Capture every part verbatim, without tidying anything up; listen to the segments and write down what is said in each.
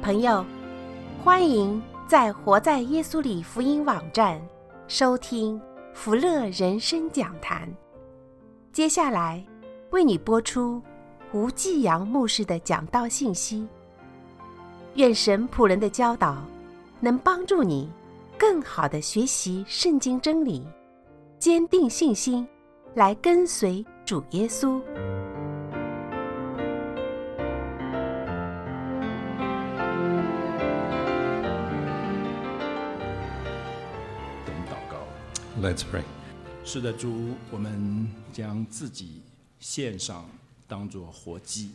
朋友，欢迎在活在耶稣里福音网站收听福乐人生讲坛。接下来为你播出吴继阳牧师的讲道信息。愿神仆人的教导能帮助你更好地学习圣经真理，坚定信心，来跟随主耶稣。 Let's pray. 是的，主，我们将自己献上，当作活祭。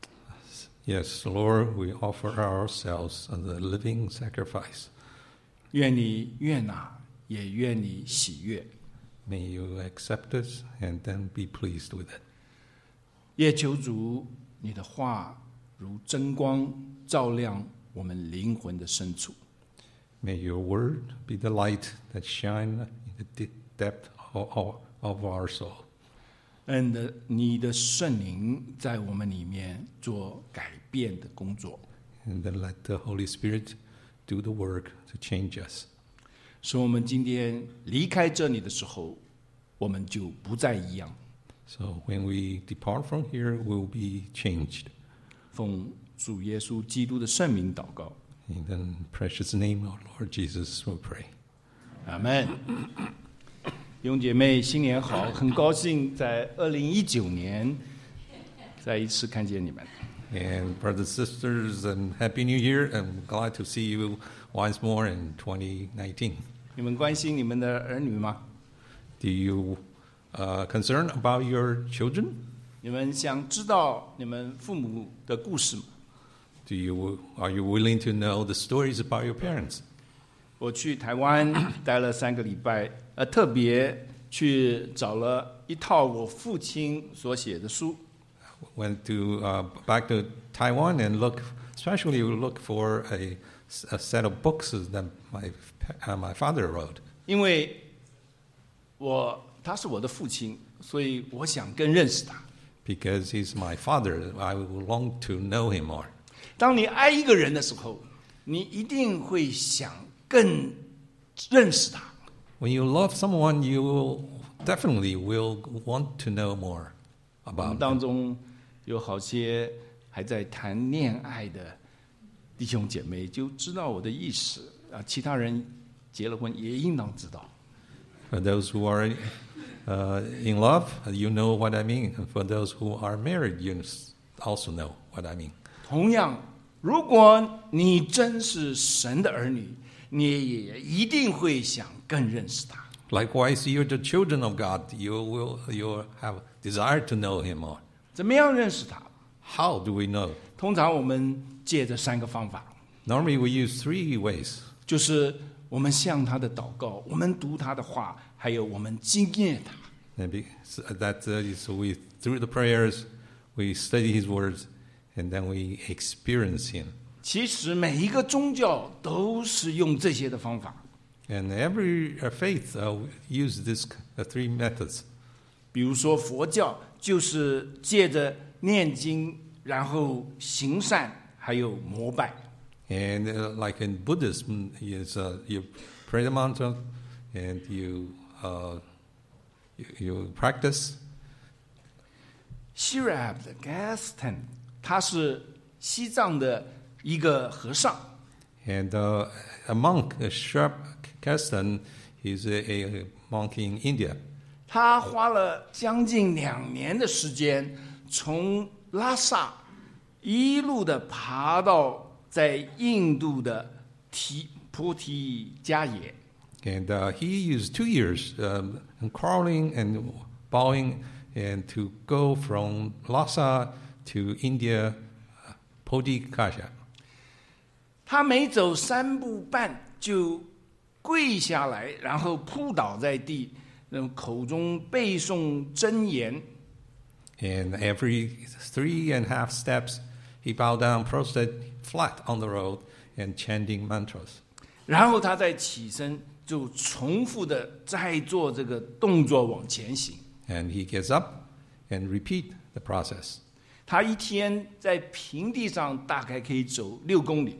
Yes, Lord, we offer ourselves as a living sacrifice. 愿你悦纳，也愿你喜悦。 May you accept us and then be pleased with it. 也求主，你的话如真光，照亮我们灵魂的深处。 May your word be the light that shine in the depth of, of our soul. 嗯的，你的圣灵在我们里面做改变的工作。 And then let the Holy Spirit do the work to change us. 使我们今天离开这里的时候，我们就不再一样。 So when we depart from here, we'll be changed. 奉主耶稣基督的圣名祷告。 In the precious name of Lord Jesus, we pray. 阿们。弟兄姐妹，新年好！很高兴在二零一九年再一次看见你们。 And brothers, sisters, and Happy New Year! I'm glad to see you once more in twenty nineteen. 你们关心你们的儿女吗？ Do you uh, concern about your children? 你们想知道你们父母的故事吗？ Do you are you willing to know the stories about your parents? 我去台湾待了三个礼拜，呃，特别去找了一套我父亲所写的书。 Went to uh, back to Taiwan and look, especially look for a, a set of books that my uh, my father wrote. 因为我他是我的父亲，所以我想更认识他。 Because he's my father, I would long to know him more. 当你爱一个人的时候，你一定会想更认识他。 When you love someone, you will definitely will want to know more 我 about 们 them. 当中有好些还在谈恋爱的弟兄姐妹，就知道我的意思啊。其他人结了婚也应当知道。 For those who are uh, in love, you know what I mean. And for those who are married, you also know what I mean. 同样，如果你真是神的儿女，你也一定会想更认识他。 Likewise, you're the children of God. You will you have desire to know Him more. 怎么样认识他？ How do we know? 通常我们借着三个方法， Normally, we use three ways. 就是我们向他的祷告，我们读他的话，还有我们经验他。 Maybe that is we through the prayers, we study His words, and then we experience Him. 其实每一个宗教都是用这些的方法。 And every faith uh, use these uh, three methods. 比如说佛教就是借着念经，然后行善，还有膜拜。 And uh, like in Buddhism, is uh, you pray the mantra, and you uh, you, you practice. Sirab Gaston， 他是西藏的一个和尚。 And uh, a monk, a Sharp Kastan, he's a, a monk in India. 他花了将近两年的时间，从拉萨一路的爬到在印度的提菩提迦耶。 And uh, he used two years um, crawling and bowing and to go from Lhasa to India, uh, Podikasha. 他每走三步半就跪下来，然后扑倒在地，口中背诵真言。 And every three and a half steps, he bowed down, prostrate flat on the road, and chanting mantras. 然后他再起身，就重复的再做这个动作往前行。 And he gets up and repeat the process. 他一天在平地上大概可以走六公里。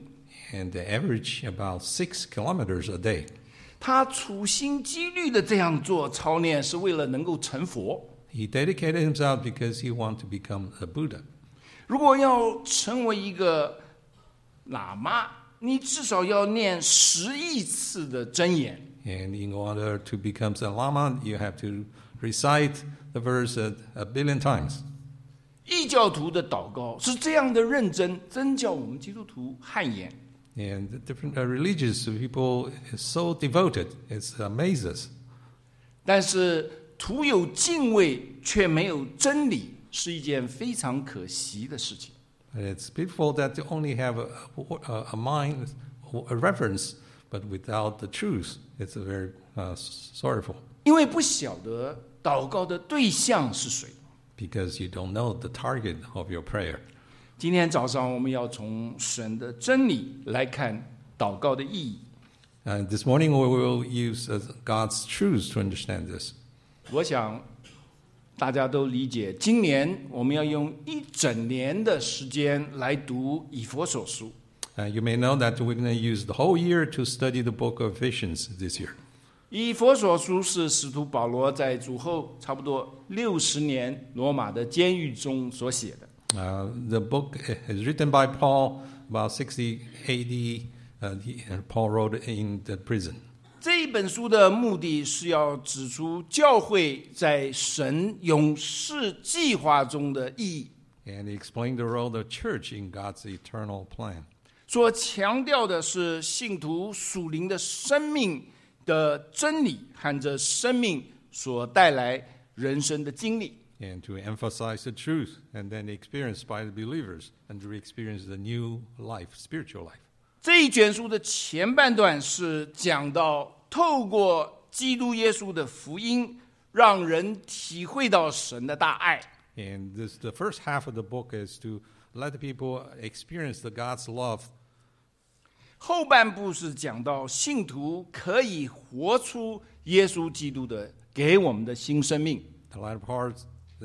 and they average about six kilometers a day. 他处心积虑的这样做操练，是为了能够成佛。 He dedicated himself because he wanted to become a Buddha. 如果要成为一个喇嘛，你至少要念十亿次的真言。 And in order to become a Lama, you have to recite the verse a, a billion times. 异教徒的祷告是这样的认真，真叫我们基督徒汗颜。 And the different uh, religious people is so devoted, it amazes us. 但是徒有敬畏却没有真理，是一件非常可惜的事情。 And it's pitiful that you only have a, a, a mind, a reverence, but without the truth. It's a very uh, sorrowful. 因为不晓得祷告的对象是谁。 Because you don't know the target of your prayer. 今天早上我们要从神的真理来看祷告的意义。 And this morning we will use uh, God's truth to understand this. 我想大家都理解，今年我们要用一整年的时间来读以弗所书。 Uh, you may know that we're going to use the whole year to study the book of Ephesians this year. 以弗所书是使徒保罗在主后差不多六十年罗马的监狱中所写的。 Uh, the book is written by Paul about sixty A D. Uh, he, Paul wrote it in the prison. 这一本书的目的是要指出教会在神永世计划中的意义。 And he explained the role of church in God's eternal plan. 所强调的是信徒属灵的生命的真理和这生命所带来人生的经历。 And to emphasize the truth and then experienced by the believers and to experience the new life, spiritual life. 这一卷书的前半段是讲到透过基督耶稣的福音，让人体会到神的大爱。 And this, the first half of the book is to let the people experience the God's love. 后半部是讲到信徒可以活出耶稣基督的给我们的新生命。 The latter part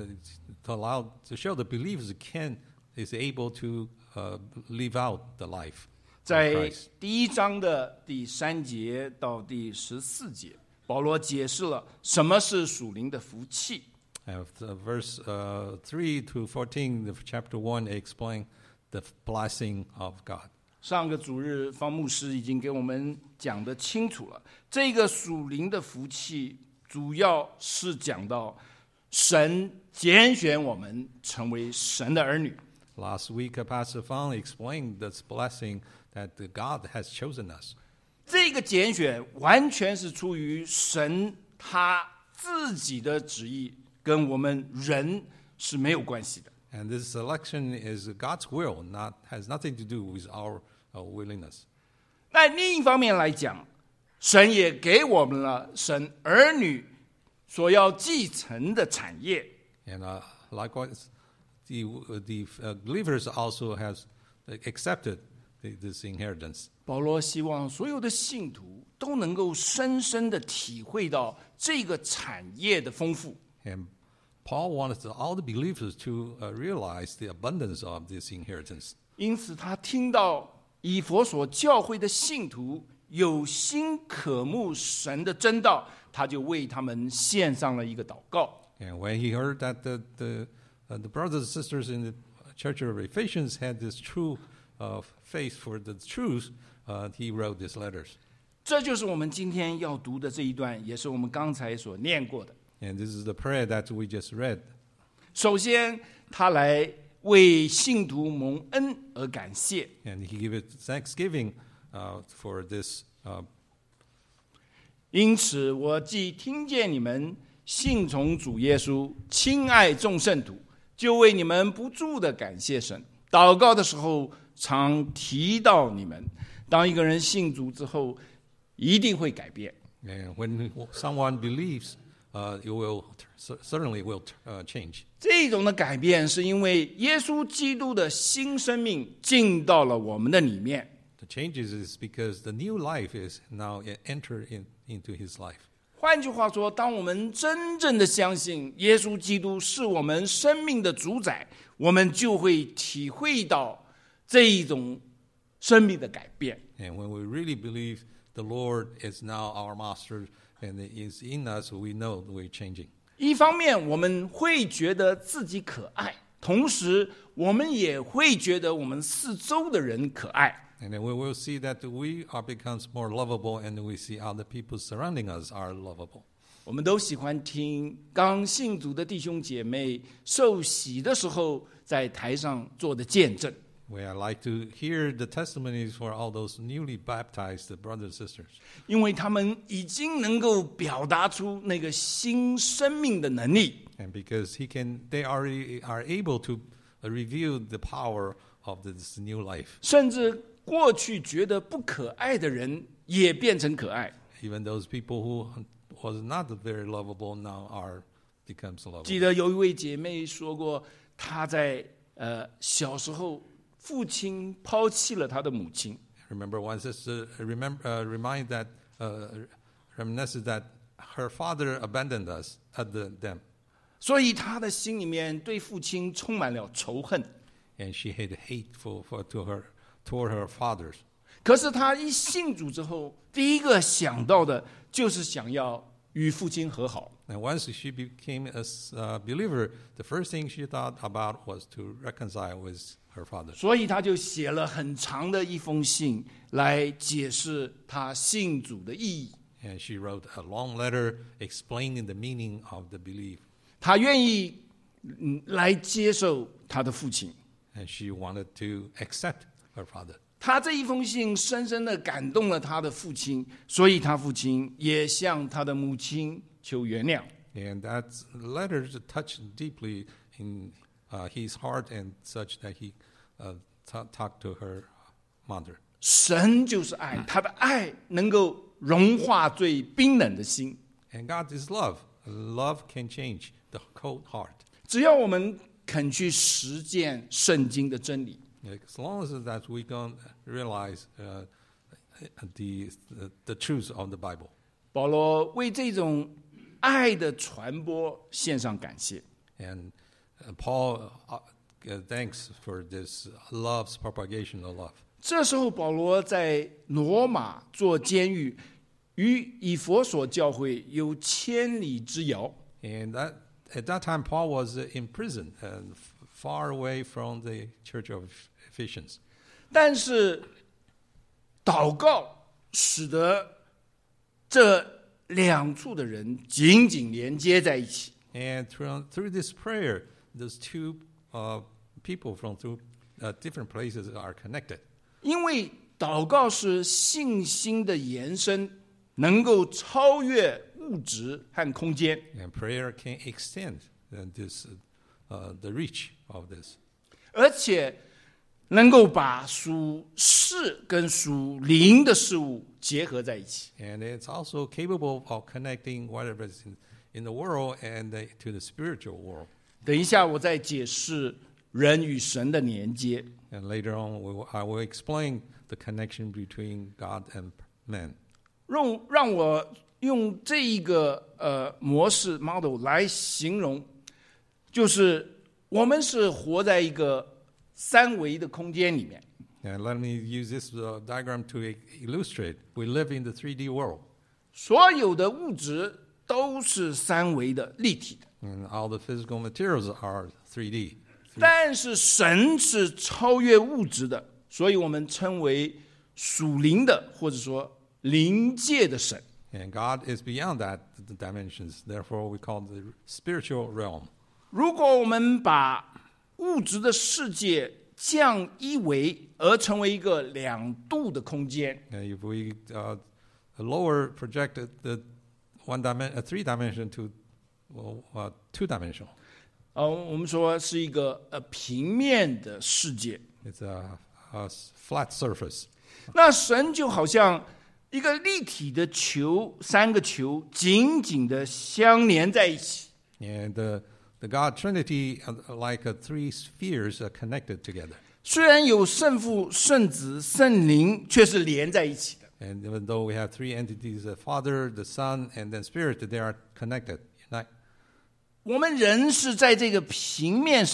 to allow to show the believers can is able to uh, live out the life. 在第一章的第三节到第十四节，保罗解释了什么是属灵的福气。 Uh, verse uh, three to fourteen of chapter one explain the blessing of God. 上个主日方牧师已经给我们讲得清楚了，这个属灵的福气主要是讲到神拣选我们成为神的儿女。 Last week, Pastor Fang explained this blessing that God has chosen us. 这个拣选完全是出于神他自己的旨意，跟我们人是没有关系的。 And this selection is God's will, not has nothing to do with our uh, willingness. 那另一方面来讲，神也给我们了神儿女所要继承的产业。 And uh, likewise, the, the uh, believers also has accepted the, this inheritance. 保罗希望所有的信徒都能够深深的体会到这个产业的丰富。 And Paul wanted all the believers to uh, realize the abundance of this inheritance. 因此他听到以弗所教会的信徒有心渴慕神的真道，他就为他们献上了一个祷告。 And when he heard that the, the, uh, the brothers and sisters in the church of Ephesians had this true uh, faith for the truth, uh, he wrote these letters. 这就是我们今天要读的这一段，也是我们刚才所念过的。 And this is the prayer that we just read. 首先，他来为信徒蒙恩而感谢。 And he gave it thanksgiving uh, for this. Uh, 因此，我既听见你们信从主耶稣，亲爱众圣徒，就为你们不住的感谢神。祷告的时候，常提到你们。当一个人信主之后，一定会改变。 and when someone believes, uh, it will certainly will uh, change. 这种的改变是因为耶稣基督的新生命进到了我们的里面。 The changes is because the new life is now entered in, into his life. 换句话说，当我们真正的相信耶稣基督是我们生命的主宰，我们就会体会到这一种生命的改变。 And when we really believe the Lord is now our master and is in us, we know we're changing. 一方面我们会觉得自己可爱，同时我们也会觉得我们四周的人可爱。 And then we will see that we are becomes more lovable, and we see other people surrounding us are lovable. 我们都喜欢听刚信主的弟兄姐妹受洗的时候在台上做的见证。 We like to hear the testimonies for all those newly baptized brothers and sisters. 因为他们已经能够表达出那个新生命的能力， And because he can, they already are able to reveal the power of this new life. 甚至过去觉得不可爱的人也变成可爱。 Even those people who was not very lovable now are becomes 记 lovable. 得有一位姐妹说过，她在呃小时候，父亲抛弃了她的母亲， Remember one sister remember uh, remind that uh, reminisces that her father abandoned us at the them, 所以她的心里面对父亲充满了仇恨。 and she had hateful for to her toward her fathers. 可是她一信主之后，第一个想到的就是想要与父亲和好。 And once she became a uh, believer, the first thing she thought about was to reconcile with her father. 所以他就写了很长的一封信来解释他信主的意义。 And she wrote a long letter explaining the meaning of the belief. 他愿意嗯来接受他的父亲。 And she wanted to accept her father. 他这一封信深深的感动了他的父亲，所以他父亲也向他的母亲求原谅。 And that letter touched deeply in uh, his heart and such that he uh, t- talked to her mother. 神就是爱，他的爱能够融化最冰冷的心。 And God is love. Love can change the cold heart. 只要我们肯去实践圣经的真理， As long as that we can realize uh, the, the the truth of the Bible. 保罗为这种爱的传播献上感谢。 And uh, Paul uh, uh, thanks for this love's propagation of love. 这时候，保罗在罗马做监狱，与以弗所教会有千里之遥。 And that at that time, Paul was uh, in prison and f- far away from the church of Ephesians. 但是，祷告使得这两处的人紧紧连接在一起。 And through, through this prayer, those two uh, people from two uh, different places are connected. 因为祷告是信心的延伸，能够超越物质和空间。 And prayer can extend uh, this, uh, the reach of this. 而且能够把属世跟属灵的事物结合在一起。 And it's also capable of connecting whatever is in, in the world and the, to the spiritual world. 等一下，我再解释人与神的连接。 And later on, we will, I will explain the connection between God and man. 让让我用这一个呃模式 model 来形容，就是我们是活在一个三维的空间里面。 And let me use this uh, diagram to i- illustrate. We live in the three D world. 所有的物质都是三维的立体的， And all the physical materials are three D. 但是神是超越物质的，所以我们称为属灵的，或者说灵界的神。 And God is beyond that the dimensions. Therefore, we call it the spiritual realm. 如果我们把物质的世界降一维，而成为一个两度的空间， And if we uh, lower project the one dimension, uh, three dimension to well, uh, two dimensional, 呃，我们说是一个呃平面的世界。 it's a, a flat surface. 那神就好像一个立体的球，三个球紧紧的相连在一起。 And uh, the God Trinity, uh, like uh, three spheres, are connected together. 虽然有圣父、圣子、圣灵，却是连在一起的。 And even though we have three entities, the Father, the Son, and then Spirit, they are connected. Unite. 我们人是在这个平面上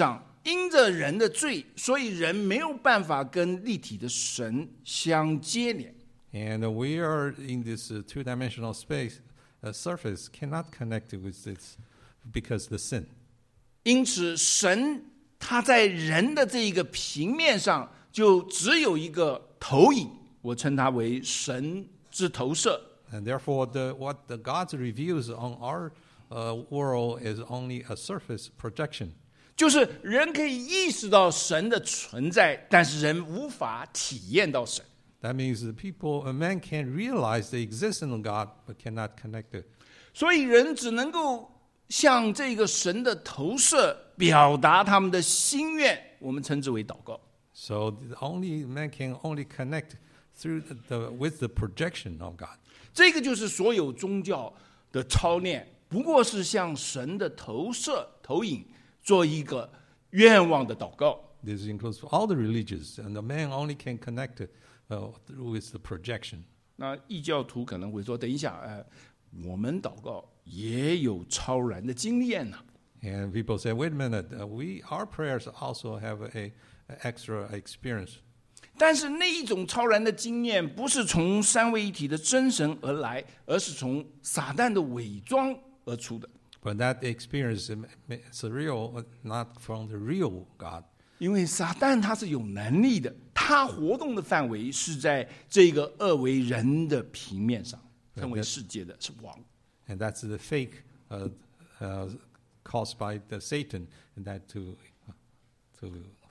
因着人的罪，所以人没有办法跟立体的神相接连。 And we are in this uh, two-dimensional space, uh, surface cannot connect with this because the sin. 因此，神他在人的这一个平面上，就只有一个投影，我称它为神之投射。 And therefore, the, what the God reveals on our uh, world is only a surface projection. 就是人可以意识到神的存在，但是人无法体验到神。 That means the people, a man can realize the existence of God, but cannot connect it. 所以人只能够向这个神的投射表达他们的心愿，我们称之为祷告。 So the only man can only connect through the, the with the projection of God. 这个就是所有宗教的操练，不过是向神的投射、投影做一个愿望的祷告。 This includes all the religions, and the man only can connect it uh, with the projection. 那异教徒可能会说：“等一下，呃，我们祷告也有超然的经验呢。” And people say, "Wait a minute, uh, we our prayers also have a, a extra experience." 但是那一种超然的经验，不是从三位一体的真神而来，而是从撒旦的伪装而出的。 But that experience is real, not from the real God. 因为撒旦他是有能力的，他活动的范围是在这个恶为人的平面上，称为世界的是王。 And that's the fake uh, uh, caused by the Satan, and that to to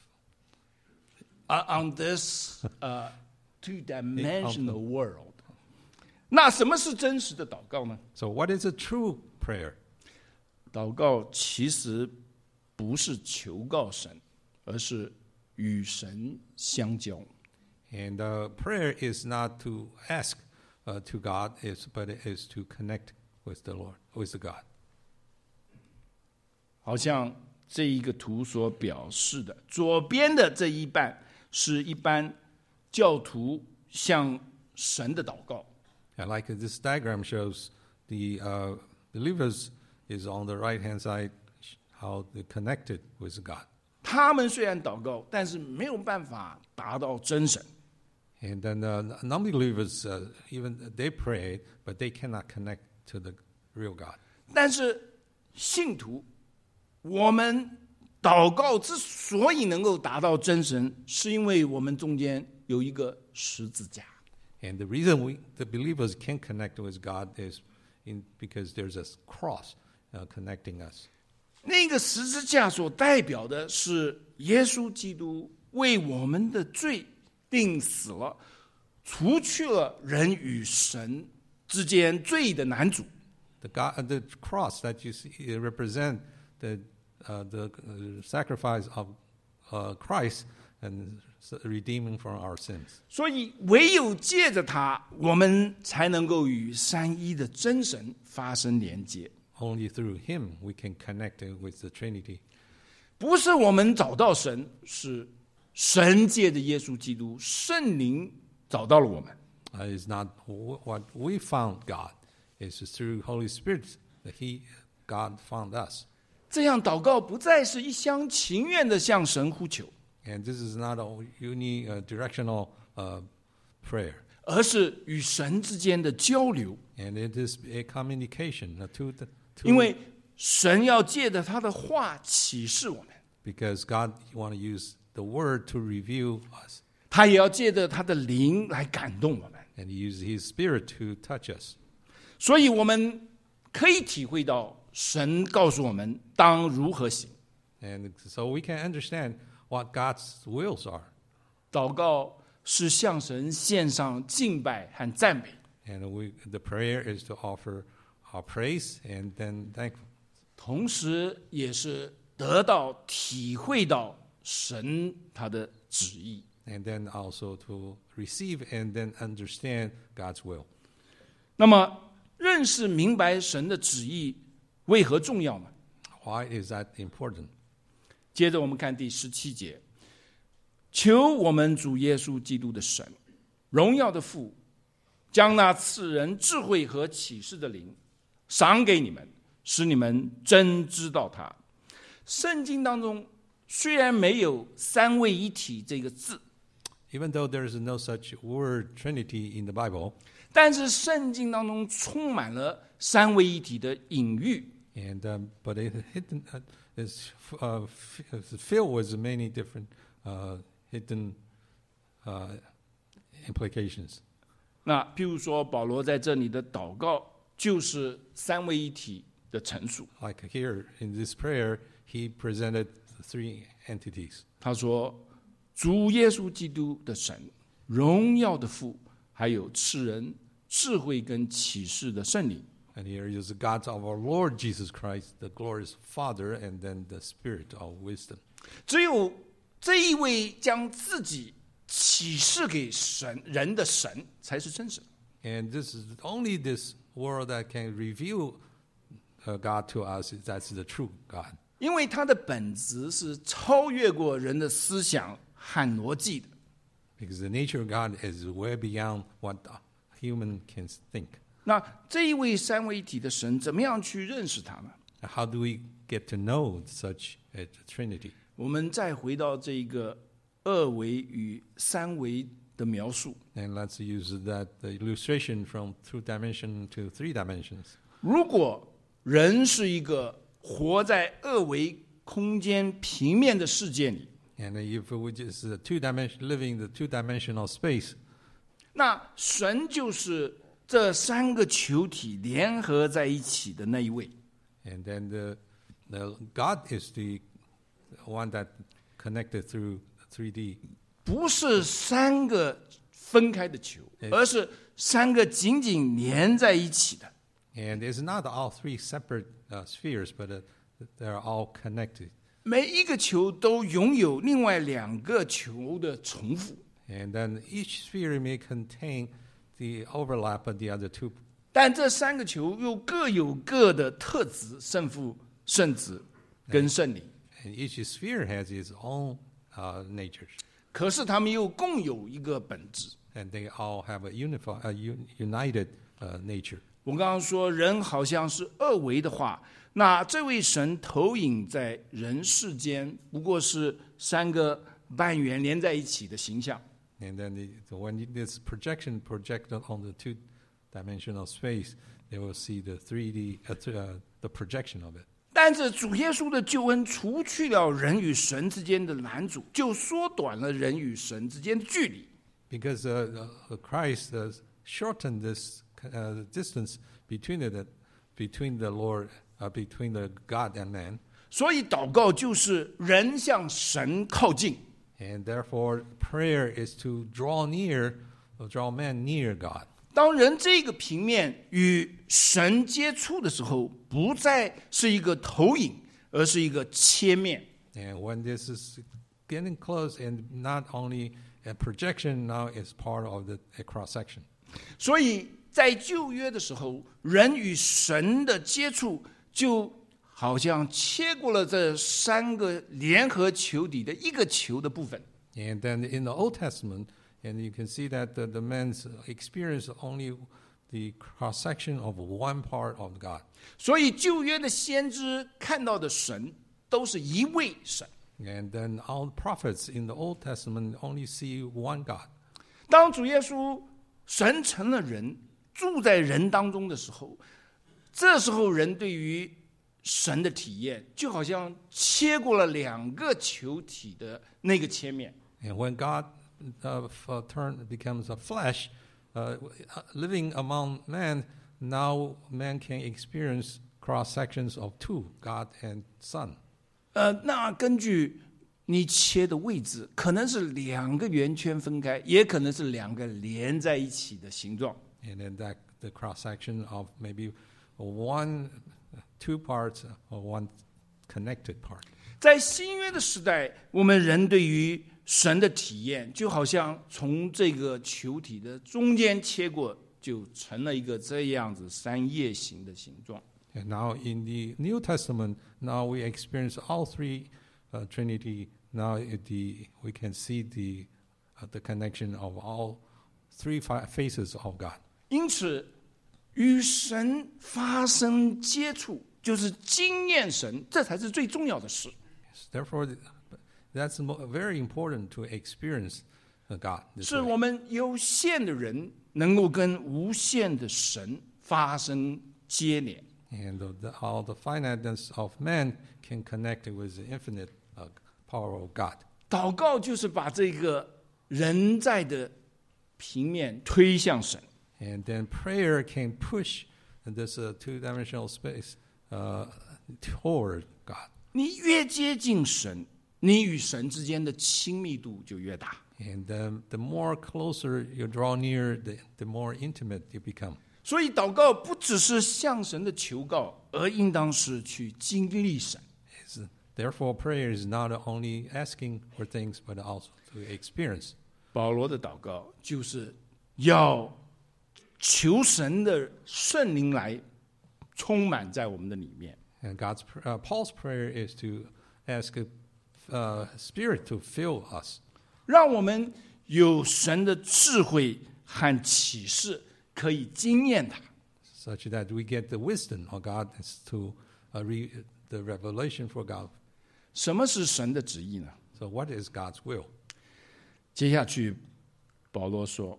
On this uh, two-dimensional world. 那什么是真实的祷告呢？ So what is a true prayer? 祷告其实不是求告神，而是与神相交。 And uh, prayer is not to ask uh, to God, is but it is to connect with the Lord, with the God. 好像这一个图所表示的，左边的这一半是一般教徒向神的祷告。 And like this diagram shows, the uh, believers is on the right-hand side, how they connected with God. 他们虽然祷告，但是没有办法达到真神。 And then uh, non-believers, uh, even they pray, but they cannot connect to the real God. 但是信徒，我们祷告之所以能够达到真神，是因为我们中间有一个十字架。 And the reason we, the believers can connect with God is in, because there's a cross uh, connecting us. 那个十字架所代表的是耶稣基督为我们的罪定死了，除去了人与神之间罪的难阻。 The, God, uh, the cross that you see it represent the uh, the uh, sacrifice of uh, Christ and redeeming from our sins. 所以唯有借着它，我们才能够与三一的真神发生连接。 Only through Him we can connect with the Trinity. 不是我们找到神，是神借着耶稣基督圣灵找到了我们。 Uh, it's not w- what we found God. It's through Holy Spirit that He, God, found us. 这样祷告不再是一厢情愿的向神呼求， And this is not a unidirectional uh, prayer. 而是与神之间的交流。 And it is a communication uh, to the, to 因为神要借着他的话启示我们， because God want to use the Word to reveal us, 他也要借着他的灵来感动我们， and He uses His Spirit to touch us. 所以我们可以体会到神告诉我们当如何行。 And so we can understand what God's wills are. 祷告是向神献上敬拜和赞美， And we, the prayer is to offer our praise and then thankful. 同时也是得到体会到神他的旨意。 And then also to receive and then understand God's will. 那么认识明白神的旨意为何重要呢？ Why is that important? 接着我们看第十七节，求我们主耶稣基督的神，荣耀的父，将那赐人智慧和启示的灵赏给你们，使你们真知道他。圣经当中虽然没有三位一体这个字， Even though there is no such word Trinity in the Bible, 但是圣经当中充满了三位一体的隐喻。 and um, but it hidden, uh, is uh, f- is filled with many different uh, hidden uh, implications. 那譬如说保罗在这里的祷告就是三位一体的陈述。 Like here in this prayer, he presented three entities. 他说主耶稣基督的神，荣耀的父，还有赐人智慧跟启示的圣灵。 And here is the God of our Lord Jesus Christ, the glorious Father, and then the Spirit of wisdom. 只有这一位将自己启示给神人的神，才是真神。 And this is only this world that can reveal uh, God to us. That's the true God. 因为他的本质是超越过人的思想和逻辑的。 Because the nature of God is way beyond what a human can think. 那这一位三位一体的神，怎么样去认识他呢？ How do we get to know such a Trinity? 我们再回到这个二维与三维的描述。 And let's use that the illustration from two dimension to three dimensions. 如果人是一个活在二维空间平面的世界里， And if we just uh, two dimension living the two dimensional space, 那神就是这三个球体联合在一起的那一位。 and then the, the God is the one that connected through three D. 不是三个分开的球，而是三个紧紧连在一起的。 And it's not all three separate uh, spheres, but uh, they're all connected. 每一个球都拥有另外两个球的重复， And then each sphere may contain the overlap of the other two. 但这三个球又各有各的特质：圣父、圣子跟圣灵。 And each sphere has its own uh, natures. 可是他们又共有一个本质。 And they all have a unified, a un- united uh, nature. 我刚刚说人好像是二维的话，那这位神投影在人世间，不过是三个半圆连在一起的形象。 And then the, the, when this projection projected on the two-dimensional space, they will see the three D, uh, th- uh, the projection of it. 但是主耶稣的救恩除去了人与神之间的拦阻，就缩短了人与神之间的距离。 Because uh, uh, Christ uh, shortened this uh, distance between the, between the Lord, uh, between the God and man. 所以祷告就是人向神靠近。 And therefore, prayer is to draw near, or draw man near God. 当人这个平面与神接触的时候，不再是一个投影，而是一个切面。 And when this is getting close, and not only a projection, now it's part of the a cross section. 所以在旧约的时候，人与神的接触就好像切过了这三个联合球体的一个球的部分。 And then in the Old Testament, and you can see that the, the man's experience only the cross section of one part of God. 所以旧约的先知看到的神都是一位神。 And then all the prophets in the Old Testament only see one God. 当主耶稣神成了人，住在人当中的时候，这时候人对于神的体验就好像切过了两个球体的那个切面。 And when God uh, f- turn becomes a flesh, uh, living among man, now man can experience cross sections of two, God and Son. 呃，那根据你切的位置，可能是两个圆圈分开，也可能是两个连在一起的形状。 And then that the cross section of maybe one, two parts or one connected part. 在新约的时代，我们人对于神的体验，就好像从这个球体的中间切过，就成了一个这样子三叶形的形状。 And now in the New Testament, now we experience all three uh, Trinity. Now it, the we can see the uh, the connection of all three fa- faces of God. 因此，与神发生接触，就是经验神，这才是最重要的事。 Therefore, That's mo- very important to experience uh, God. This 是 way. 我们有限的人能够跟无限的神发生接连。 And the, the, all the finiteness of man can connect with the infinite uh, power of God. 祷告就是把这个人在的平面推向神。 And then prayer can push this uh, two-dimensional space uh, toward God. 你越接近神，你与神之间的亲密度就越大。 And um, the more closer you draw near, the, the more intimate you become. 所以祷告不只是向神的求告，而应当是去经历神。 It's, therefore, prayer is not only asking for things, but also to experience. 保罗的祷告就是要求神的圣灵来充满在我们的里面。 And God's uh, Paul's prayer is to ask a uh, Spirit to fill us, 让我们有神的智慧和启示，可以经验它。 such that we get the wisdom of God is to uh, re, the revelation for God. 什么是神的旨意呢？ So, what is God's will? 接下去，保罗说，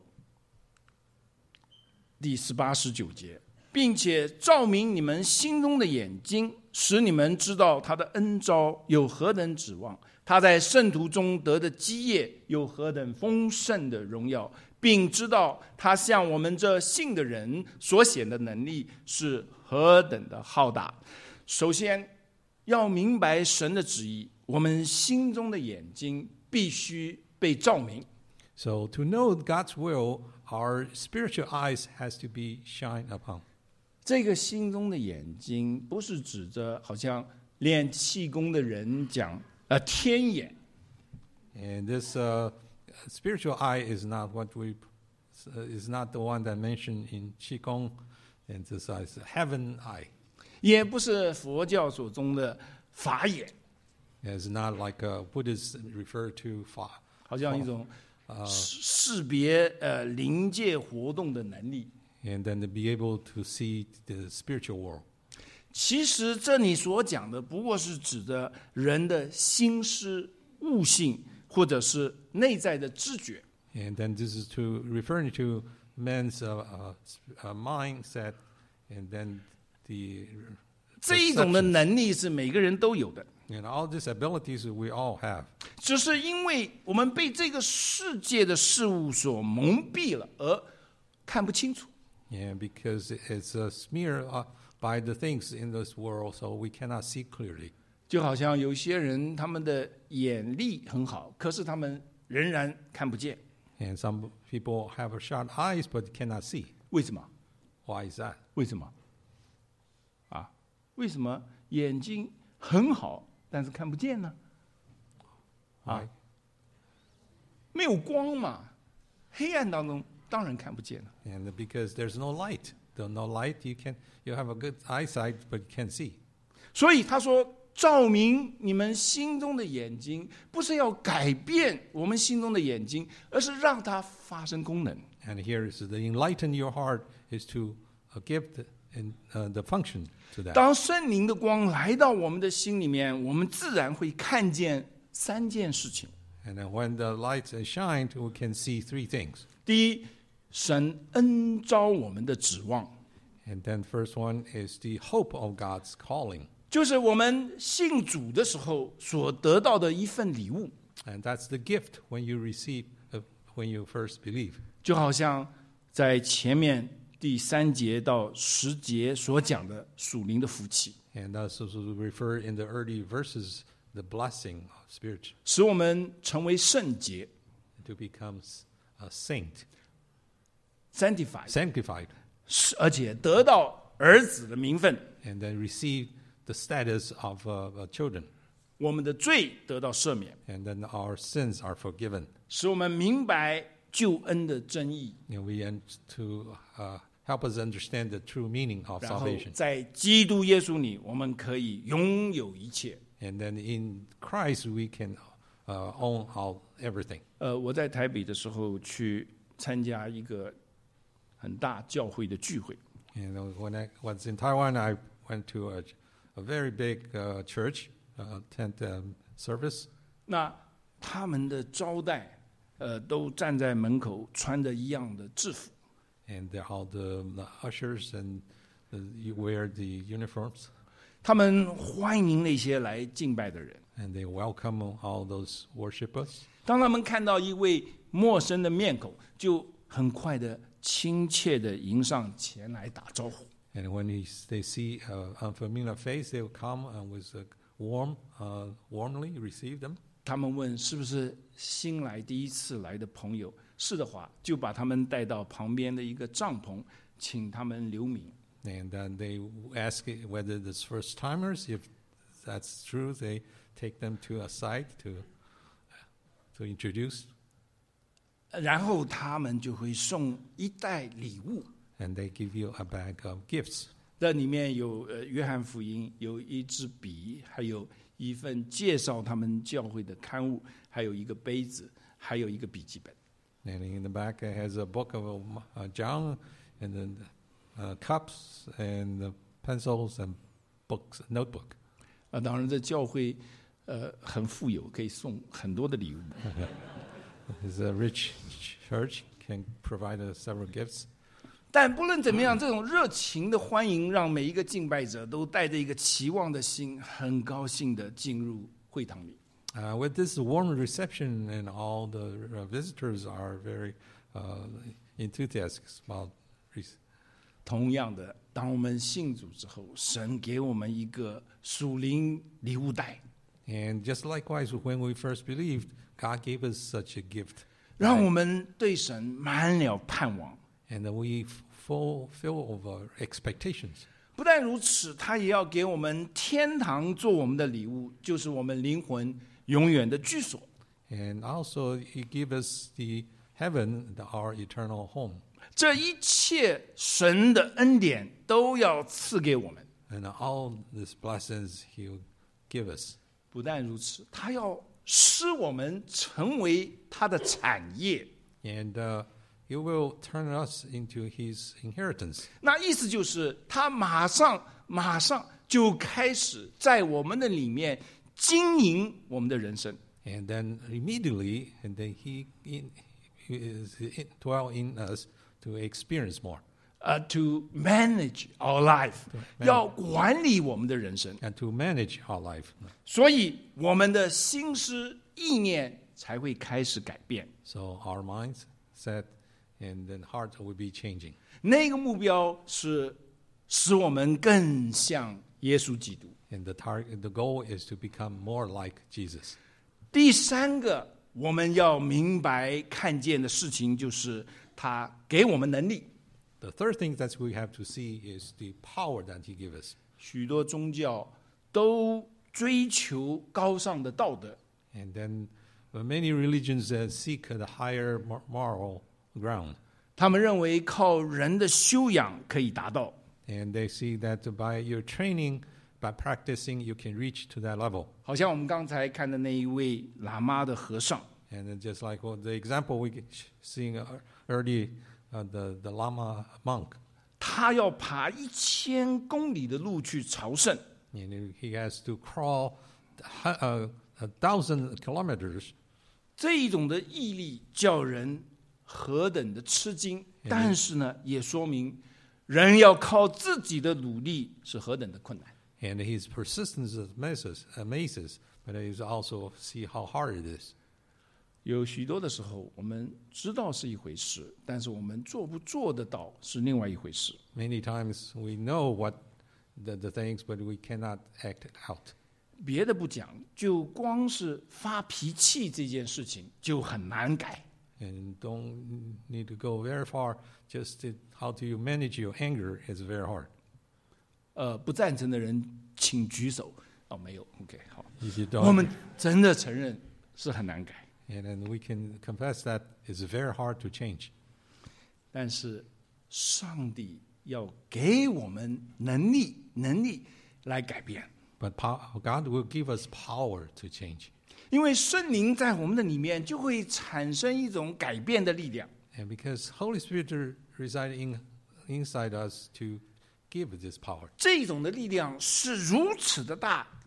第十八、十九节，并且照明你们心中的眼睛，使你们知道他的恩召有何等指望，他在圣徒中得的基业有何等丰盛的荣耀，并知道他向我们这信的人所显的能力是何等的浩大。首先要明白神的旨意，我们心中的眼睛必须被照明。 So, to know God's will, our spiritual eyes has to be shined upon. 这个心中的眼睛，不是指着好像练气功的人讲呃天眼， And this uh, spiritual eye is not what we uh, is not the one that mentioned in Qigong, and this is heaven eye. 也不是佛教所中的法眼， It's not like uh, Buddhists refer to fa. 好像一种识识别呃灵界活动的能力。 And then to be able to see the spiritual world. 其实这里所讲的，不过是指的人的心思、悟性，或者是内在的知觉。 And then this is to referring to man's uh, uh, uh, mindset, and then the 这一种的 perceptions. 能力是每个人都有的， And all these abilities we all have. 只是因为我们被这个世界的事物所蒙蔽了，而看不清楚。 And because it's a smear uh, by the things in this world, so we cannot see clearly. 就好像有些人他们的眼力很好，可是他们仍然看不见。 And some people have sharp eyes but cannot see. 为什么？ Why is that? 为什么？啊？为什么眼睛很好，但是看不见呢？ Why? 没有光嘛，黑暗当中当然看不见了。 And because there's no light. There's no light, you can you have a good eyesight but you can't see. 所以他说，照明你们心中的眼睛，不是要改变我们心中的眼睛，而是让它发生功能。 And here is the enlighten your heart is to uh, give the, in, uh, the function to that. 当圣灵的光来到我们的心里面，我们自然会看见三件事情。 And then when the lights are shined, we can see three things. 第一，神恩召我们的指望， And then first one is the hope of God's calling. 就是我们信主的时候所得到的一份礼物。 And that's the gift when you receive, uh, when you first believe. 就好像在前面第三节到十节所讲的属灵的福气， And that's also referred in the early verses, the blessing of spirit 使我们成为圣洁 to become a saint, （sanctified）， sanctified, 是而且得到儿子的名分， and then receive the status of uh, uh, children. 我们的罪得到赦免， And then our sins are forgiven. 使我们明白救恩的真意， And we end to uh, help us understand the true meaning of 然后 salvation. 在基督耶稣里，我们可以拥有一切。 And then in Christ we can uh, own all everything. 呃，我在台北的时候去参加一个很大教会的聚会， And when I was in Taiwan, I went to a, a very big uh, church, uh, tent um, service. 那他们的招待，呃，都站在门口，穿着一样的制服。 And they're all the, the ushers and the, you wear the uniforms. 他们欢迎那些来敬拜的人。 And they welcome all those worshipers. 当他们看到一位陌生的面孔，就很快的、亲切的迎上前来打招呼。 And when he, they see an unfamiliar face, they will come and with a warm, uh, warmly receive them. 他们问是不是新来第一次来的朋友，是的话，就把他们带到旁边的一个帐篷，请他们留名。 And then they ask whether it's first timers. If that's true, they take them to a side to to introduce. 然后他们就会送一袋礼物。 And they give you a bag of gifts. 这里面有呃约翰福音，有一支笔，还有一份介绍他们教会的刊物，还有一个杯子，还有一个笔记本。 And in the back it has a book of uh, John, and then uh, cups and uh, pencils and books, notebook. 啊，当然这教会呃很富有，可以送很多的礼物。 It's a rich church, can provide us several gifts. 但不论怎么样，这种热情的欢迎，让每一个敬拜者都带着一个期望的心，很高兴的进入会堂里。 Uh, with this warm reception, and all the uh, visitors are very uh, enthusiastic about. 同样的，当我们信主之后，神给我们一个属灵礼物袋。 And just likewise, when we first believed, God gave us such a gift. 让我们对神满了盼望。 And we full fill of our expectations. 不但如此，他也要给我们天堂做我们的礼物，就是我们灵魂永远的居所。 And also, He gave us the heaven, the, our eternal home. 这一切神的恩典都要赐给我们。 And all these blessings He will give us. 不但如此，他要使我们成为他的产业。 And uh, He will turn us into His inheritance. 那意思就是，他马上马上就开始在我们的里面经营我们的人生。 And then immediately, and then He, in, he is in, dwell in us to experience more. 呃、uh, ，to manage our life， 要管理我们的人生。 And to manage our life. 所以我们的心思意念才会开始改变。 So our minds set. And then heart will be changing. 那个目标是使我们更像耶稣基督。 And the target, the goal is to become more like Jesus. 第三个我们要明白看见的事情，就是他给我们能力。 The third thing that we have to see is the power that He gives us. 许多宗教都追求高尚的道德。 And then many religions uh, seek the higher moral ground. 他们认为靠人的修养可以达到。 And they see that by your training, by practicing, you can reach to that level. 好像我们刚才看的那一位喇嘛的和尚。 And then just like well, the example we seeing early, uh, the the Lama monk. 他要爬一千公里的路去朝圣。 And he has to crawl a, a thousand kilometers. 这一种的毅力叫人何等的吃惊，但是呢，也说明人要靠自己的努力是何等的困难。 And his persistence amazes, amazes, but he also see how hard it is. 有许多的时候，我们知道是一回事，但是我们做不做得到是另外一回事。 Many times we know what the, the things, but we cannot act it out. 别的不讲，就光是发脾气这件事情就很难改。 And don't need to go very far. Just to, how do you manage your anger is very hard. 呃，不赞成的人请举手。哦，没有 ，OK， 好。 Don't, 我们真的承认是很难改。 And then we can confess that it's very hard to change. 但是上帝要给我们能力，能力来改变。 But God will give us power to change. 因为圣灵在我们的里面，就会产生一种改变的力量。 And because Holy Spirit resides in, inside us to give this power. 这种的力量是如此的大，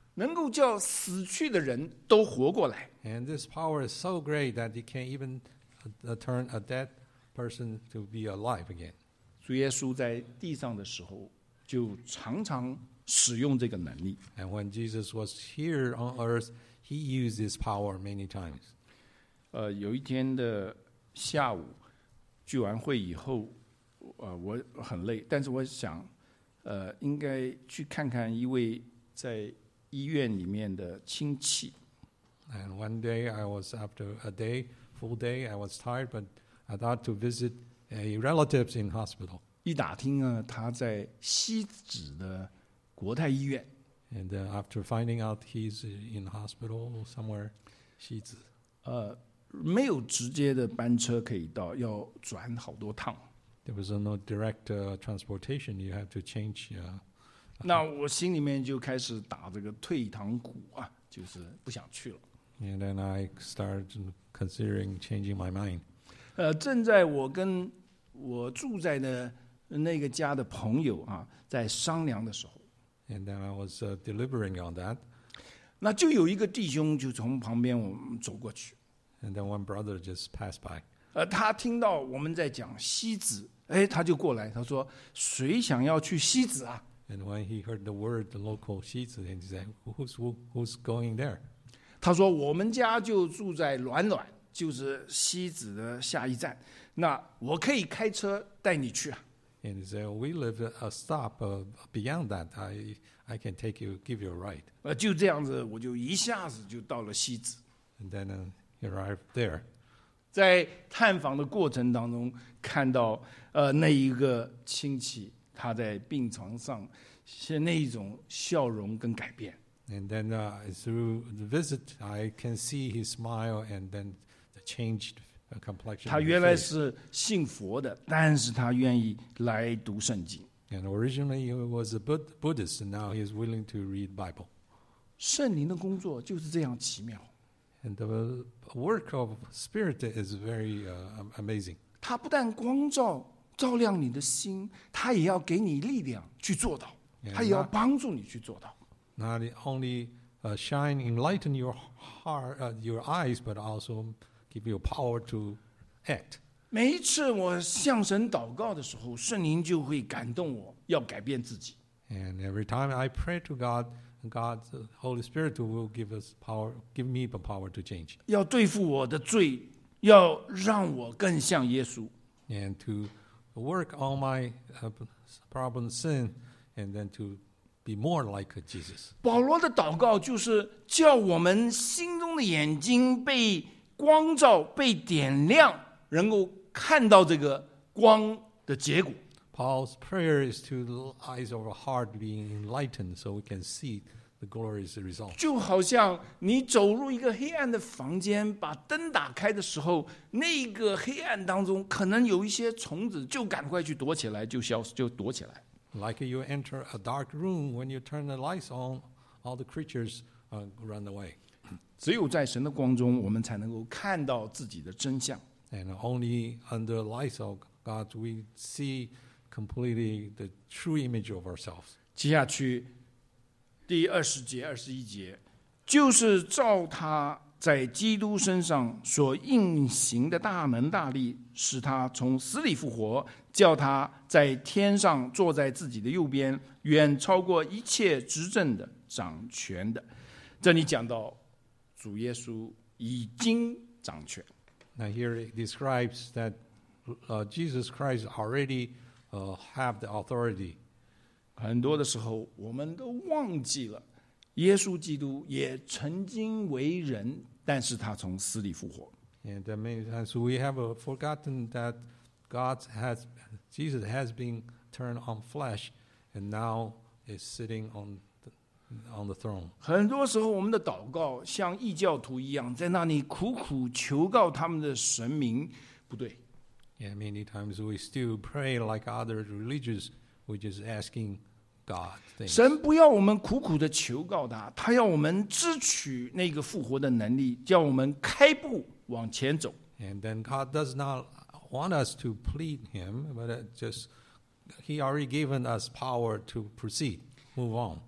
能够叫死去的人都活过来。 And this power is so great that He can even uh, turn a dead person to be alive again. 主耶稣在地上的时候，就常常使用这个能力。 And when Jesus was here on earth, He used His power many times. 呃，有一天的下午，聚完会以后，呃，我很累，但是我想，呃，应该去看看一位在医院里面的亲戚。 And one day I was, after a day, full day, I was tired, but I thought to visit a relatives in hospital. 一打听啊，他在西子的国泰医院。 And uh, after finding out he's in hospital somewhere, 西子， 呃，没有直接的班车可以到，要转好多趟。 there was no direct uh, transportation. You have to change. Uh, 那我心里面就开始打这个退堂鼓啊，就是不想去了。 and then I started considering changing my mind. 呃，正在我跟我住在的那个家的朋友啊，在商量的时候， And then I was uh, deliberating on that. 那就有一个弟兄就从旁边我们走过去， And then one brother just passed by. 呃，他听到我们在讲西子，哎，他就过来，他说：“谁想要去西子啊？” And when he heard the word, the local 西子, and he said, who's, who, who's going there? 他说：“我们家就住在暖暖，就是西子的下一站。那我可以开车带你去啊。” And he said, we live a stop uh, beyond that. I, I can take you, give you a ride. 呃，就这样子，我就一下子就到了西子。 And then uh, he arrived there. 在探访的过程当中，看到呃那一个亲戚他在病床上是那一种笑容跟改变。 And then uh, through the visit, I can see his smile and then the changed uh, complexion. 他 of his 原来 face. 是信佛的，但是他愿意来读圣经。 And originally he was a Bud- Buddhist, and now he is willing to read Bible. 圣灵的工作就是这样奇妙， And the work of Spirit is very uh, amazing. 他不但光照照亮你的心，他也要给你力量去做到， Yeah, 他也要 not- 帮助你去做到。 Not only uh, shine, enlighten your heart, uh, your eyes, but also give you power to act. 每一次我向神祷告的时候，圣灵就会感动我，要改变自己。 And every time I pray to God, God, the Holy Spirit will give us power, give me the power to change 要对付我的罪，要让我更像耶稣。 and to work on my uh, problem sin, and then to be more like Jesus. 保罗的祷告就是叫我们心中的眼睛被光照、被点亮，能够看到这个光的结果。 Paul's prayer is to the eyes of our heart being enlightened so we can see the glorious result. 就好像你走入一个黑暗的房间，把灯打开的时候，那个黑暗当中可能有一些虫子，就赶快去躲起来，就消失，就躲起来。 Like you enter a dark room, when you turn the lights on, all the creatures uh, run away. 只有在神的光中，我们才能够看到自己的真相。 And only under the lights of God we see completely the true image of ourselves. 接下去第二十节、二十一节，就是照他在基督身上所运行的大能大力，使他从死里复活，叫他在天上坐在自己的右边，远超过一切执政的、掌权的。这里讲到主耶稣已经掌权。 Now here it describes that uh, Jesus Christ already uh, have the authority. 很多的时候，我们都忘记了，耶稣基督也曾经为人，但是他从死里复活。 And uh, many times we have uh, forgotten that God has, Jesus has been turned on flesh, and now is sitting on the, on the throne. 很多时候，我们的祷告像异教徒一样，在那里苦苦求告他们的神明，不对。 And many times we still pray like other religions, we're just asking God things. 神不要我们苦苦的求告他，他要我们支取那个复活的能力，叫我们开步往前走。 And then God does not want us to plead Him, but it just He already given us power to proceed, move on.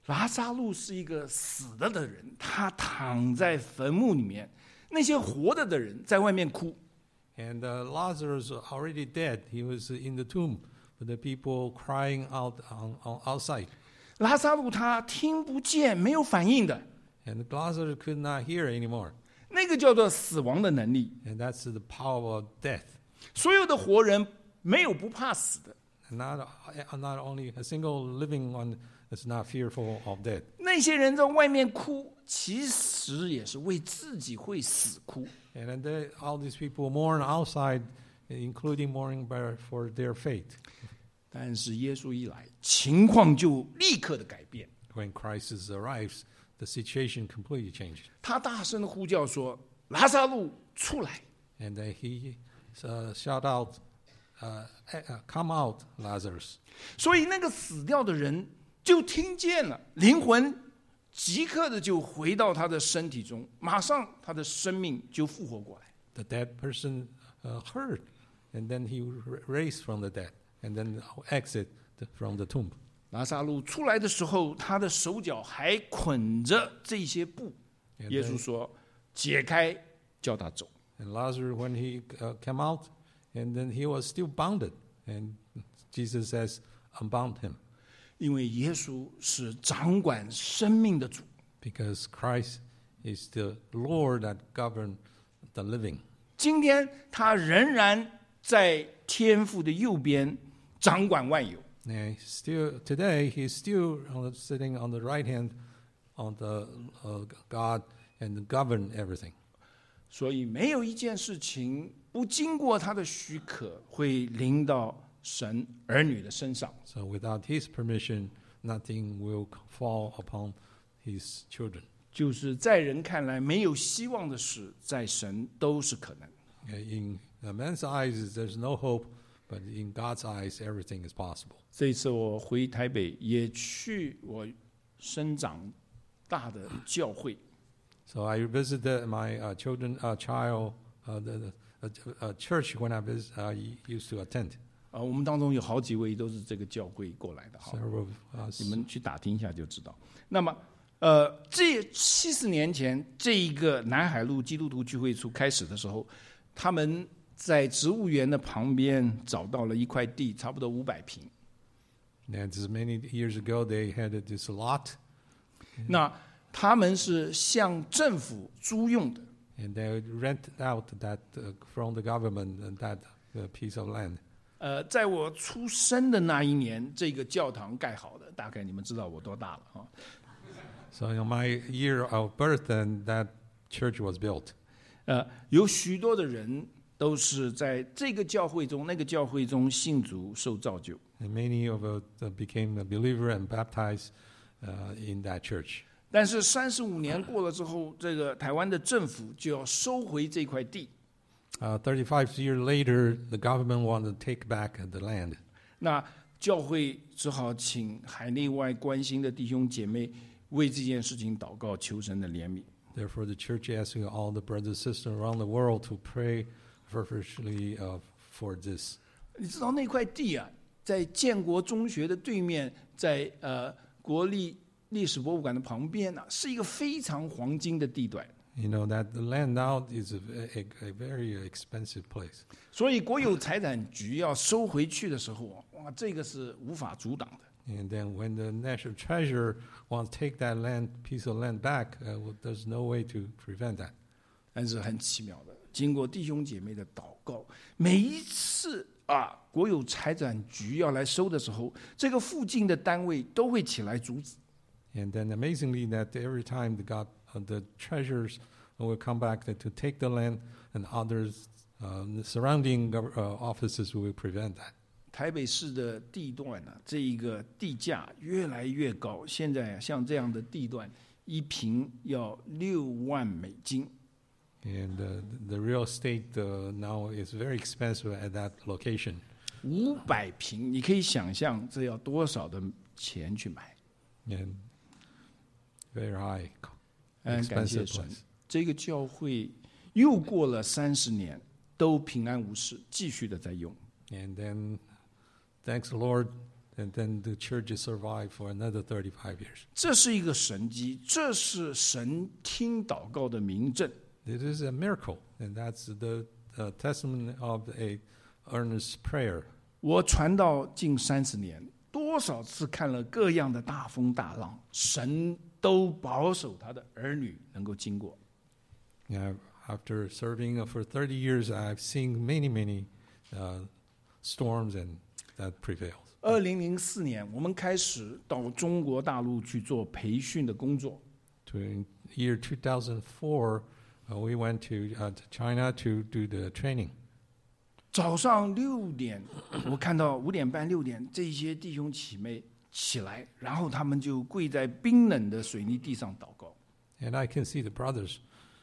拉撒路是一个死了的人，他躺在坟墓里面，那些活着的人在外面哭。 And uh, Lazarus was already dead. He was in the tomb, but the people crying out on, on outside. 拉撒路他听不见，没有反应的， And Lazarus could not hear anymore. 那个叫做死亡的能力。 And that's the power of death. 所有的活人没有不怕死的， And not, not only a single living one is not fearful of death. 那些人在外面哭，其实也是为自己会死哭。 And then they, all these people mourn outside, including mourning for their fate. 但是耶稣一来，情况就立刻的改变。 When Christ arrives, the situation completely changes. 他大声的呼叫说：“拉撒路出来！” And then he uh, shout out, uh, uh, "Come out, Lazarus!" 所以那个死掉的人就听见了，灵魂即刻的就回到他的身体中，马上他的生命就复活过来。 The dead person uh, heard, and then he raised from the dead, and then exit from the tomb. 拉撒路出来的时候，他的手脚还捆着这些布。 And 耶稣 then, 说：“解开，叫他走。” and Lazarus, when he uh, came out, and then he was still bounded, and Jesus says, "Unbound him," 因为耶稣是掌管生命的主。 because Christ is the Lord that governs the living. 今天他仍然在天父的右边掌管万有。 And still today, he's still on the, sitting on the right hand of the uh, God and govern everything. 所以没有一件事情不经过他的许可会临到神儿女的身上。 So without his permission, nothing will fall upon his children. 就是在人看来没有希望的事，在神都是可能。 In man's eyes, there's no hope, but in God's eyes, everything is possible. 这一次我回台北，也去我生长大的教会。 So I visited my uh, children, uh, child, uh, the, the uh, church when I was, uh, used to attend. 啊，我们当中有好几位都是这个教会过来的，哈， Several of us. 你们去打听一下就知道。那么，呃，这七十年前，这一个南海路基督徒聚会处开始的时候，他们在植物园的旁边找到了一块地，差不多五百平。 And many years ago, they had this lot, 那他们是向政府租用的。 and they rent out that uh, from the government and that uh, piece of land. 呃，在我出生的那一年，这个教堂盖好的，大概你们知道我多大了啊？ So in my year of birth, then that church was built. 呃，有许多的人都是在这个教会中、那个教会中信主受造就。 And many of us uh, became a believer and baptized uh, in that church. 但是三十五年过了之后，这个台湾的政府就要收回这块地。 Uh, thirty-five years later, the government wanted to take back the land. 那教会只好请海内外关心的弟兄姐妹为这件事情祷告，求神的怜悯。 Therefore, the church asking all the brothers and sisters around the world to pray fervently uh, for this. 你知道那块地啊，在建国中学的对面，在呃国立历史博物馆的旁边啊，是一个非常黄金的地段。 You know that the land now is a, a, a very expensive place. 所以国有财产局要收回去的时候，哇，这个是无法阻挡的。 And then when the national treasurer wants to take that land piece of land back, uh, well, there's no way to prevent that. 但是很奇妙的，经过弟兄姐妹的祷告，每一次啊，国有财产局要来收的时候，这个附近的单位都会起来阻止。 And then amazingly that every time the God, uh, the treasurers will come back to, to take the land, and others, uh, the surrounding gov- uh, offices will prevent that. 台北市的地段呢、啊，这一个地价越来越高，现在、啊、像这样的地段，一平要六万美金。 And uh, the real estate uh, now is very expensive at that location. 五百平，你可以想象这要多少的钱去买？ And very high, 嗯，感谢 expensive 神 place.， 这个教会又过了三十年，都平安无事，继续的在用。 And then, thanks the Lord, and then the church has survived for another thirty-five years. 这是一个神迹，这是神听祷告的明证。 This is a miracle, and that's the uh, testament of a earnest prayer. 我传道近三十年，多少次看了各样的大风大浪，神都保守他的儿女能够经过。 Yeah, after serving for thirty years, I've seen many, many uh, storms, and that prevails. 二零零四年，我们开始到中国大陆去做培训的工作。 In year two thousand four, uh, we went to, uh, to China to do the training. 早上六点，我看到五点半、六点，这些弟兄姊妹起来，然后他们就跪在冰冷的水泥地上祷告。 And I can see the brothers.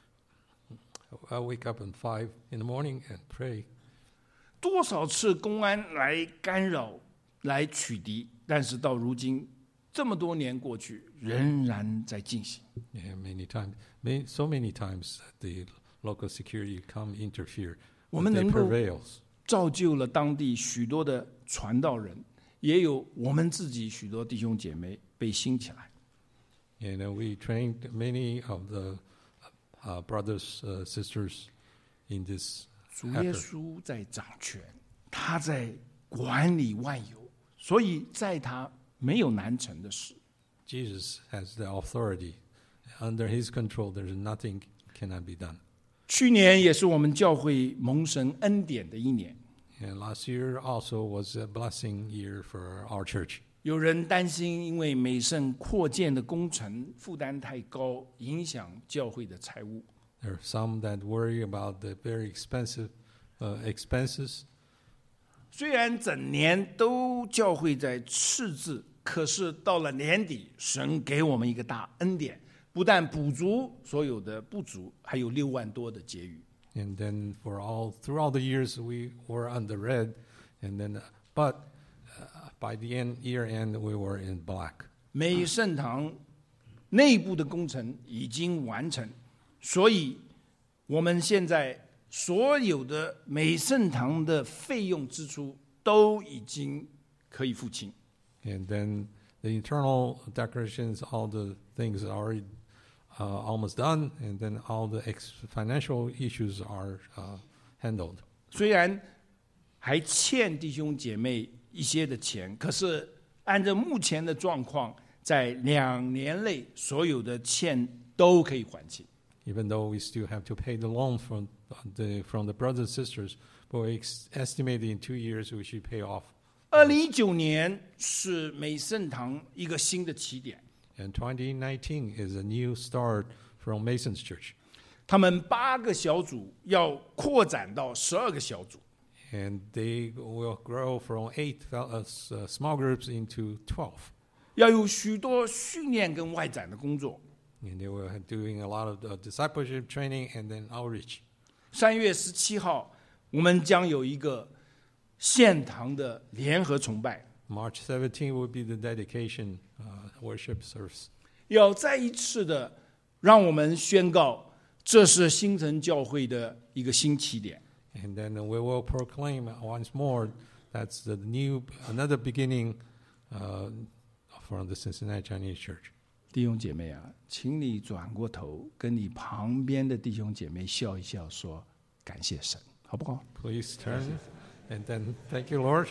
I wake up at five in the morning and pray. 多少次公安来干扰、来取缔，但是到如今这么多年过去，仍然在进行。 Yeah, many times, many, so many times the local security come interfere. 我们 But they 能够 prevails. 造就了当地许多的传道人，也有我们自己许多弟兄姐妹被兴起来。 And uh, we trained many of the uh, brothers, uh, sisters in this 主耶 effort. 稣在掌权，他在管理万有，所以在他没有难成的事。 Jesus has the authority. Under his control, there's nothing cannot be done. 去年也是我们教会蒙神恩典的一年。 And last year also was a blessing year for our church. 有人担心，因为美圣扩建的工程负担太高，影响教会的财务。 There are some that worry about the very expensive uh, expenses. 虽然整年都教会在赤字，可是到了年底，神给我们一个大恩典，不但补足所有的不足，还有六万多的结余。 And then for all throughout the years we were on the red, and then but uh, by the end year end we were in black. 美圣堂内部的工程已经完成，所以我们现在所有的美圣堂的费用支出都已经可以付清。 And then the internal decorations, all the things are already uh, almost done, and then all the ex- financial issues are uh, handled. 虽然还欠弟兄姐妹一些的钱，可是按照目前的状况，在两年内所有的欠都可以还清。 Even though we still have to pay the loan from the from the brothers and sisters, but we ex- estimate in two years we should pay off. 二零一九年是美圣堂一个新的起点， And twenty nineteen is a new start from Mason's Church. 他们八个小组要扩展到十二个小组， And they will grow from eight fel- uh, s- uh, small groups into twelve. 要有许多训练跟外展的工作。 And they were doing a lot of uh, discipleship training and then outreach. 三月十七号，我们将有一个献堂的联合崇拜， March seventeenth will be the dedication uh, worship service. 要再一次的让我们宣告，这是新城教会的一个新起点。 And then we will proclaim once more that's the new, another beginning uh, from the Cincinnati Chinese Church. 弟兄姐妹啊，请你转过头，跟你旁边的弟兄姐妹笑一笑，说感谢神，好不好？ Please turn and then thank you, Lord.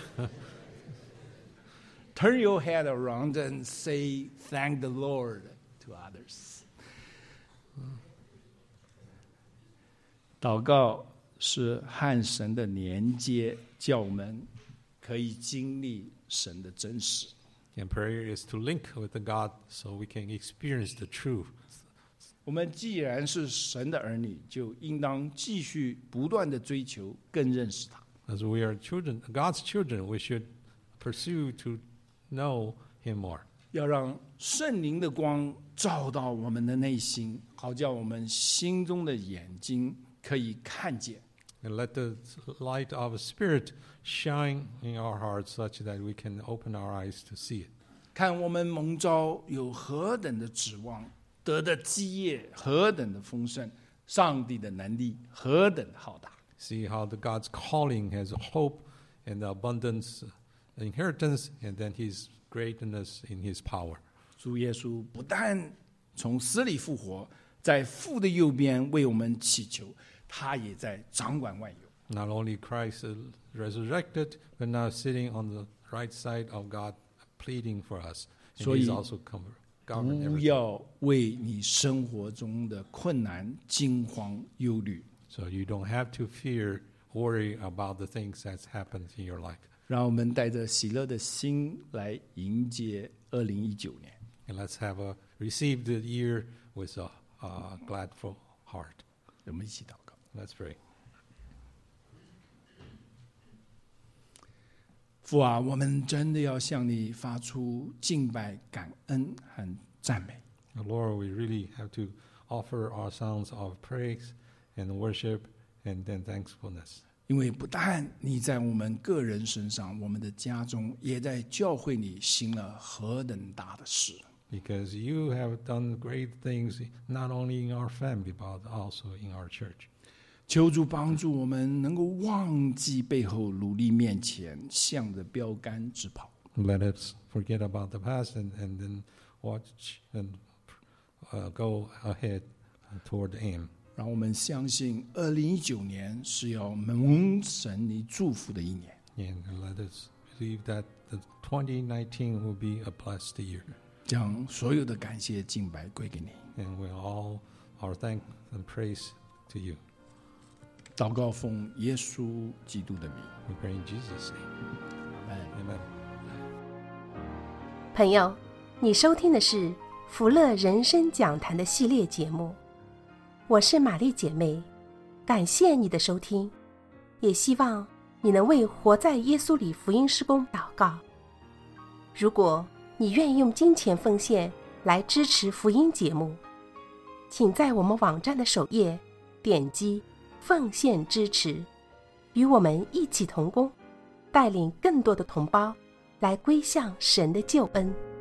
Turn your head around and say thank the Lord to others. 祷告是和神的连接，叫我们可以经历神的真实。 And prayer is to link with the God so we can experience the truth. 我们既然是神的儿女，就应当继续不断的追求，更认识他。 As we are children, God's children, we should pursue to know Him more. 要让圣灵的光照到我们的内心，好叫我们心中的眼睛可以看见。 And let the light of the Spirit shine in our hearts such that we can open our eyes to see it. 看我们蒙召有何等的指望，得的基业何等的丰盛，上帝的能力何等的浩大。 See how the God's calling has hope and abundance inheritance and then His greatness in His power. 主耶稣不但从死里复活，在父的右边为我们祈求，他也在掌管万有。 Not only Christ is resurrected, but now sitting on the right side of God, pleading for us. And 所以 He's also cover- governed 不 everything. 要为你生活中的困难惊慌忧虑， So you don't have to fear, worry about the things that's happened in your life. 让我们带着喜乐的心来迎接二零一九年。 And let's have a receive the year with a uh, gladful heart. 我们一起祷告。 Let's pray. 父啊，我们真的要向你发出敬拜、感恩和赞美。 Lord, we really have to offer our songs of praise and worship and then thankfulness. 因为不但你在我们个人身上，我们的家中，也在教会里行了何等大的事。 Because you have done great things not only in our family but also in our church. 求主帮助我们能够忘记背后，努力面前，向着标杆直跑。 Let us forget about the past and, and then watch and uh, go ahead toward the aim. 让我们相信，二零一九年是要蒙神你祝福的一年。 And let us believe that the twenty nineteen will be a blessed year. 将所有的感谢敬拜归给你。 And we'll all our thank and praise to you. 祷告奉耶稣基督的名， We pray in Jesus' name. 阿们。 Amen. 朋友，你收听的是福乐人生讲坛的系列节目，我是玛丽姐妹，感谢你的收听，也希望你能为活在耶稣里福音事工祷告。如果你愿意用金钱奉献来支持福音节目，请在我们网站的首页点击奉献支持，与我们一起同工，带领更多的同胞来归向神的救恩。